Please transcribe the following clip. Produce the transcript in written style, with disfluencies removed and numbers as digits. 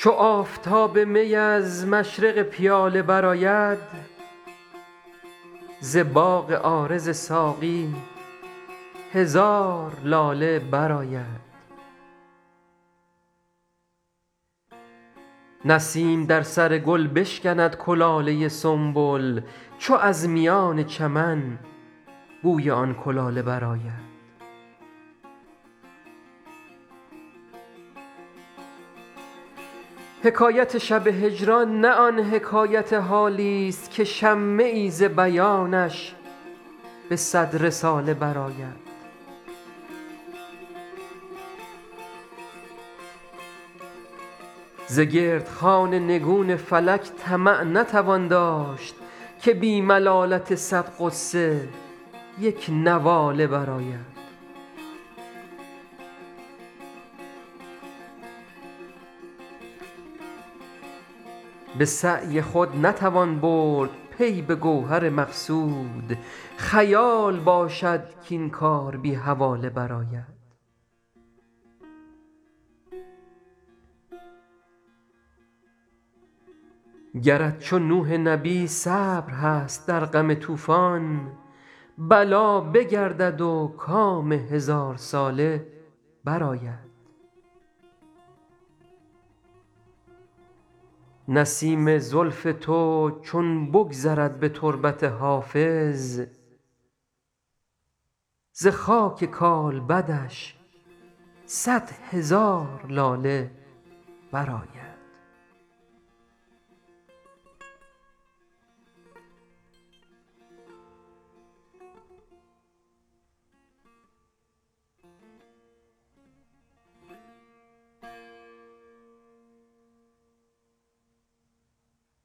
چو آفتاب می از مشرق پیاله برآید ز باغ عارض ساقی هزار لاله برآید. نسیم در سر گل بشکند کلاله سنبل چو از میان چمن بوی آن کلاله برآید. حکایت شب هجران نه آن حکایت حالی ست که شمه ای ز بیانش به صد رساله برآید. ز گردخوان نگون فلک طمع نتوان داشت که بی ملالت صد غصه یک نواله برآید. به سعی خود نتوان برد پی به گوهر مقصود خیال باشد کاین کار بی حواله برآید. گرت چو نوح نبی صبر هست در غم طوفان بلا بگردد و کام هزارساله برآید. نسیم زلف تو چون بگذرد به تربت حافظ ز خاک کالبدش صد هزار لاله برآید.